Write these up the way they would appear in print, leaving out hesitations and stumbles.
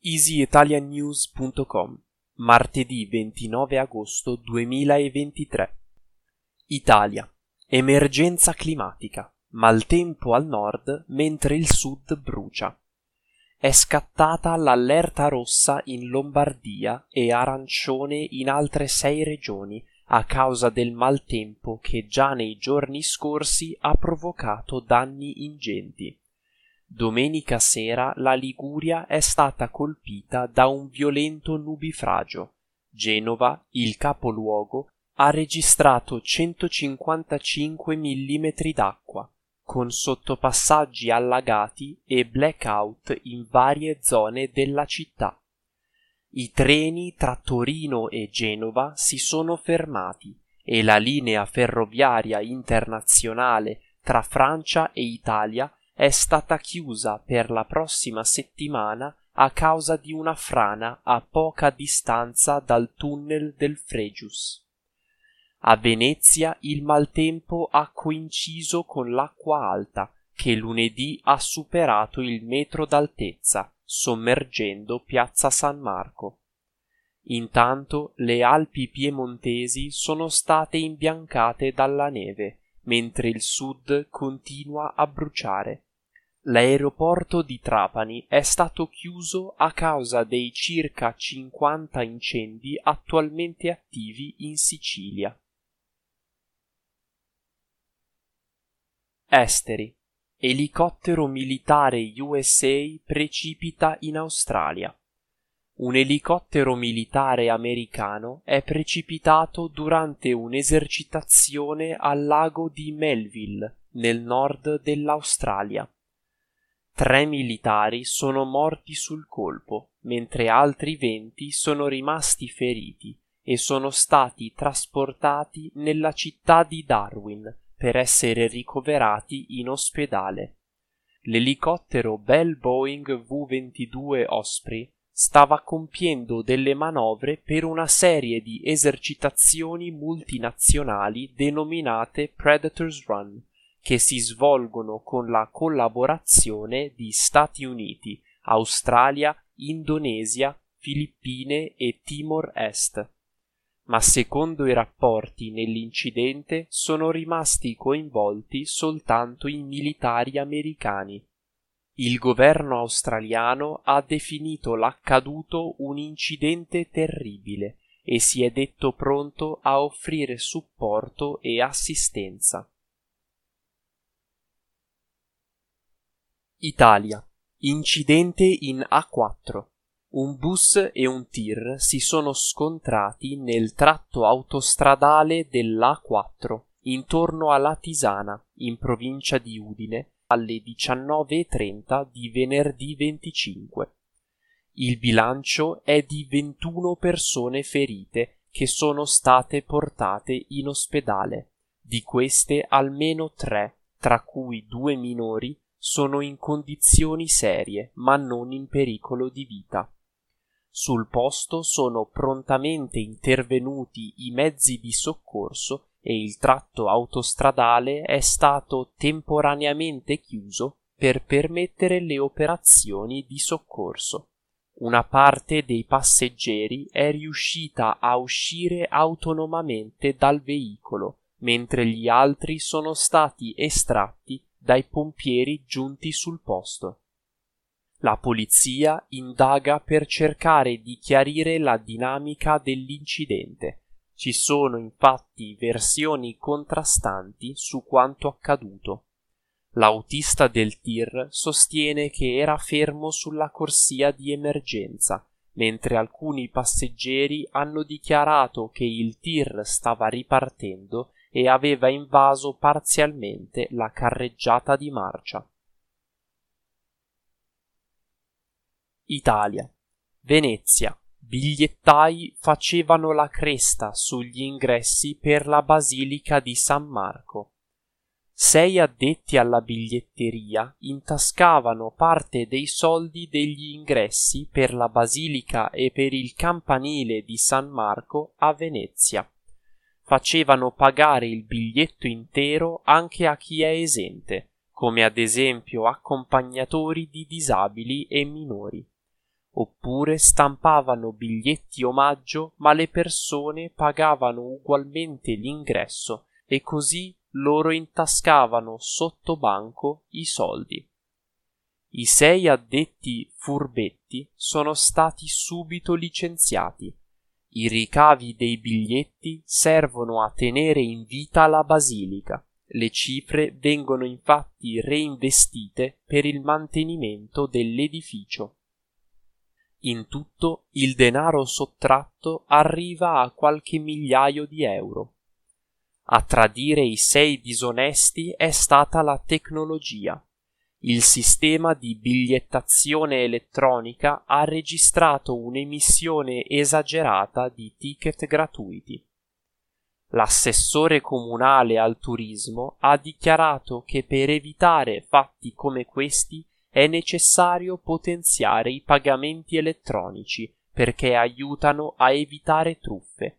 easyitaliannews.com, martedì 29 agosto 2023. Italia. Emergenza climatica. Maltempo al nord mentre il sud brucia. È scattata l'allerta rossa in Lombardia e arancione in altre 6 regioni a causa del maltempo che già nei giorni scorsi ha provocato danni ingenti. Domenica sera la Liguria è stata colpita da un violento nubifragio. Genova, il capoluogo, ha registrato 155 mm d'acqua, con sottopassaggi allagati e blackout in varie zone della città. I treni tra Torino e Genova si sono fermati e la linea ferroviaria internazionale tra Francia e Italia è stata chiusa per la prossima settimana a causa di una frana a poca distanza dal tunnel del Frejus. A Venezia il maltempo ha coinciso con l'acqua alta, che lunedì ha superato il metro d'altezza, sommergendo Piazza San Marco. Intanto le Alpi piemontesi sono state imbiancate dalla neve, mentre il sud continua a bruciare. L'aeroporto di Trapani è stato chiuso a causa dei circa 50 incendi attualmente attivi in Sicilia. Esteri. Elicottero militare USA precipita in Australia. Un elicottero militare americano è precipitato durante un'esercitazione al lago di Melville, nel nord dell'Australia. 3 militari sono morti sul colpo, mentre altri 20 sono rimasti feriti e sono stati trasportati nella città di Darwin per essere ricoverati in ospedale. L'elicottero Bell Boeing V-22 Osprey stava compiendo delle manovre per una serie di esercitazioni multinazionali denominate Predator's Run, che si svolgono con la collaborazione di Stati Uniti, Australia, Indonesia, Filippine e Timor Est. Ma secondo i rapporti nell'incidente sono rimasti coinvolti soltanto i militari americani. Il governo australiano ha definito l'accaduto un incidente terribile e si è detto pronto a offrire supporto e assistenza. Italia. Incidente in A4. Un bus e un tir si sono scontrati nel tratto autostradale dell'A4 intorno a Latisana, in provincia di Udine, alle 19:30 di venerdì 25. Il bilancio è di 21 persone ferite che sono state portate in ospedale. Di queste almeno 3, tra cui 2 minori, sono in condizioni serie, ma non in pericolo di vita. Sul posto sono prontamente intervenuti i mezzi di soccorso e il tratto autostradale è stato temporaneamente chiuso per permettere le operazioni di soccorso. Una parte dei passeggeri è riuscita a uscire autonomamente dal veicolo, mentre gli altri sono stati estratti dai pompieri giunti sul posto. La polizia indaga per cercare di chiarire la dinamica dell'incidente. Ci sono infatti versioni contrastanti su quanto accaduto. L'autista del tir sostiene che era fermo sulla corsia di emergenza, mentre alcuni passeggeri hanno dichiarato che il tir stava ripartendo e aveva invaso parzialmente la carreggiata di marcia. Italia. Venezia. Bigliettai facevano la cresta sugli ingressi per la Basilica di San Marco. 6 addetti alla biglietteria intascavano parte dei soldi degli ingressi per la Basilica e per il campanile di San Marco a Venezia. Facevano pagare il biglietto intero anche a chi è esente, come ad esempio accompagnatori di disabili e minori. oppure stampavano biglietti omaggio, ma le persone pagavano ugualmente l'ingresso e così loro intascavano sotto banco i soldi. I 6 addetti furbetti sono stati subito licenziati. I ricavi dei biglietti servono a tenere in vita la basilica. Le cifre vengono infatti reinvestite per il mantenimento dell'edificio. In tutto il denaro sottratto arriva a qualche migliaio di euro. A tradire i 6 disonesti è stata la tecnologia. Il sistema di bigliettazione elettronica ha registrato un'emissione esagerata di ticket gratuiti. L'assessore comunale al turismo ha dichiarato che per evitare fatti come questi è necessario potenziare i pagamenti elettronici perché aiutano a evitare truffe.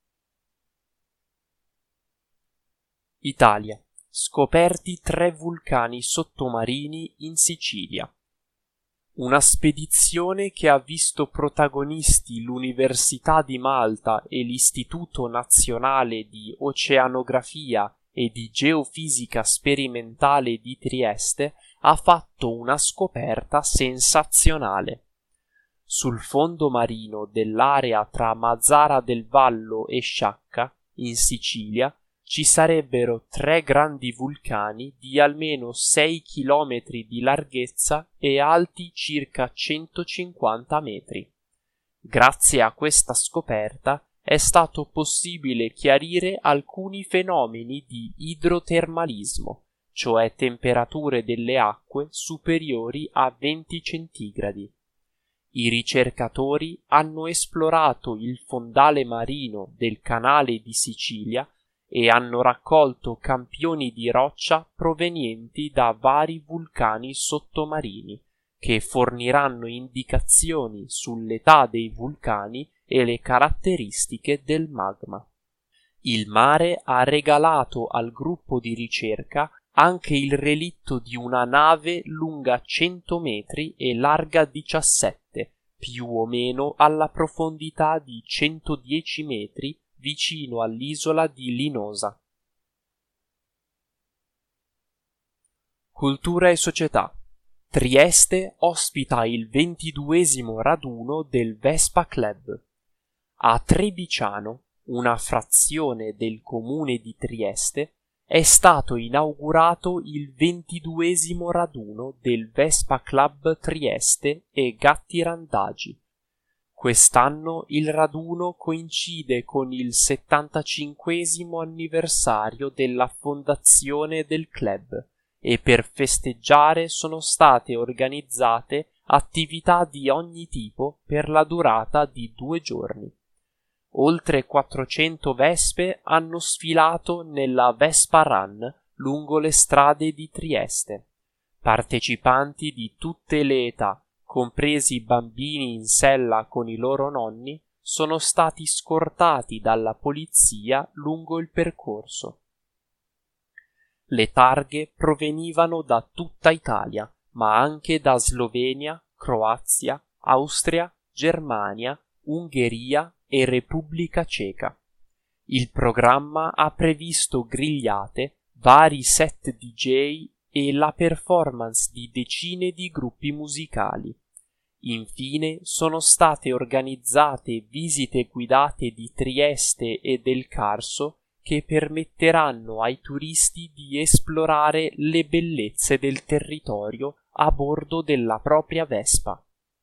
Italia. Scoperti 3 vulcani sottomarini in Sicilia. Una spedizione che ha visto protagonisti l'Università di Malta e l'Istituto Nazionale di Oceanografia e di Geofisica Sperimentale di Trieste ha fatto una scoperta sensazionale. Sul fondo marino dell'area tra Mazara del Vallo e Sciacca, in Sicilia, ci sarebbero 3 grandi vulcani di almeno 6 chilometri di larghezza e alti circa 150 metri. Grazie a questa scoperta è stato possibile chiarire alcuni fenomeni di idrotermalismo, cioè temperature delle acque superiori a 20 centigradi. I ricercatori hanno esplorato il fondale marino del canale di Sicilia e hanno raccolto campioni di roccia provenienti da vari vulcani sottomarini, che forniranno indicazioni sull'età dei vulcani e le caratteristiche del magma. Il mare ha regalato al gruppo di ricerca anche il relitto di una nave lunga 100 metri e larga 17, più o meno alla profondità di 110 metri, vicino all'isola di Linosa. Cultura e società. Trieste ospita il 22° raduno del Vespa Club. A Trebiciano, una frazione del comune di Trieste, è stato inaugurato il 22° raduno del Vespa Club Trieste e Gatti Randagi. Quest'anno il raduno coincide con il 75° anniversario della fondazione del club e per festeggiare sono state organizzate attività di ogni tipo per la durata di 2 giorni. Oltre 400 vespe hanno sfilato nella Vespa Run lungo le strade di Trieste. Partecipanti di tutte le età, compresi i bambini in sella con i loro nonni, sono stati scortati dalla polizia lungo il percorso. Le targhe provenivano da tutta Italia, ma anche da Slovenia, Croazia, Austria, Germania, Ungheria e Repubblica Ceca. Il programma ha previsto grigliate, vari set DJ e la performance di decine di gruppi musicali. Infine sono state organizzate visite guidate di Trieste e del Carso che permetteranno ai turisti di esplorare le bellezze del territorio a bordo della propria Vespa.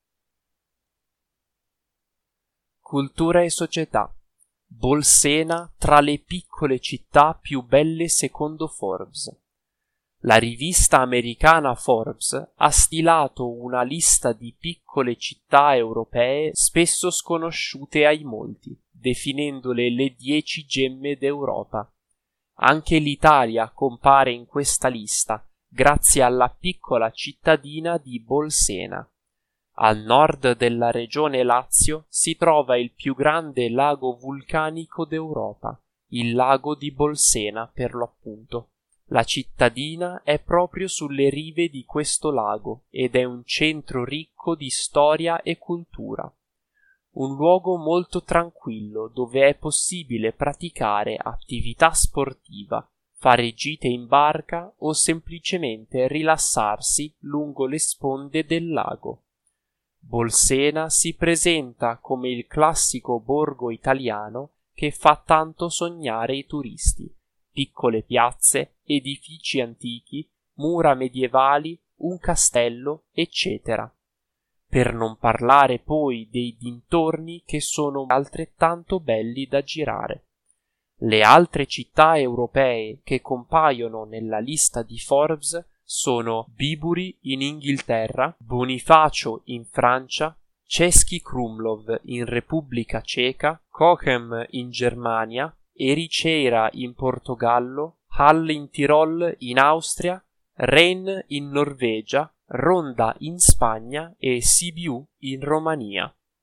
Cultura e società. Bolsena tra le piccole città più belle secondo Forbes. La rivista americana Forbes ha stilato una lista di piccole città europee spesso sconosciute ai molti, definendole le 10 gemme d'Europa. Anche l'Italia compare in questa lista, grazie alla piccola cittadina di Bolsena. Al nord della regione Lazio si trova il più grande lago vulcanico d'Europa, il lago di Bolsena per lo appunto. La cittadina è proprio sulle rive di questo lago ed è un centro ricco di storia e cultura. Un luogo molto tranquillo dove è possibile praticare attività sportiva, fare gite in barca o semplicemente rilassarsi lungo le sponde del lago. Bolsena si presenta come il classico borgo italiano che fa tanto sognare i turisti. Piccole piazze, edifici antichi, mura medievali, un castello, eccetera. Per non parlare poi dei dintorni che sono altrettanto belli da girare. Le altre città europee che compaiono nella lista di Forbes sono Bibury in Inghilterra, Bonifacio in Francia, Český Krumlov in Repubblica Ceca, Cochem in Germania, Ericeira in Portogallo, Hall in Tirol in Austria, Rennes in Norvegia, Ronda in Spagna e Sibiu in Romania.